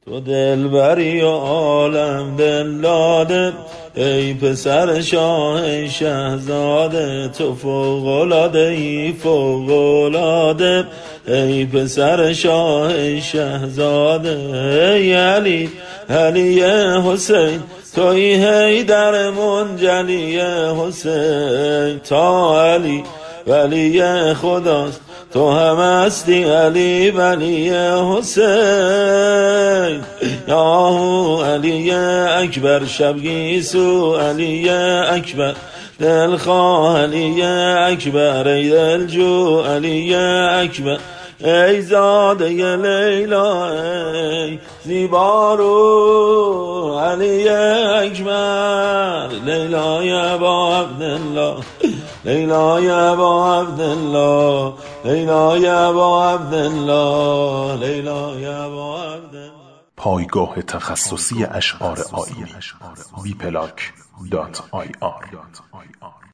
تو دلبری و عالم دل داده، ای پسر شاه شهزاده. تو فوق‌العاده ای فوق‌العاده، ای پسر شاه شهزاده. ای علی علی حسین، توی حیدر منجلی حسین. تا علی ولی خداست، تو هم هستی علی ولی حسین. یا علی اکبر شبگیسو، علی اکبر دلخواه، علی اکبر ای دلجو، علی اکبر ای زاده لیلا ای زیبارو، علی اکبر لیلای ابا عبدالله، لیلای ابا عبدالله، لیلای ابا عبدالله، لیلای ابا عبدالله. پایگاه تخصصی اشعار آیینی wplac.ir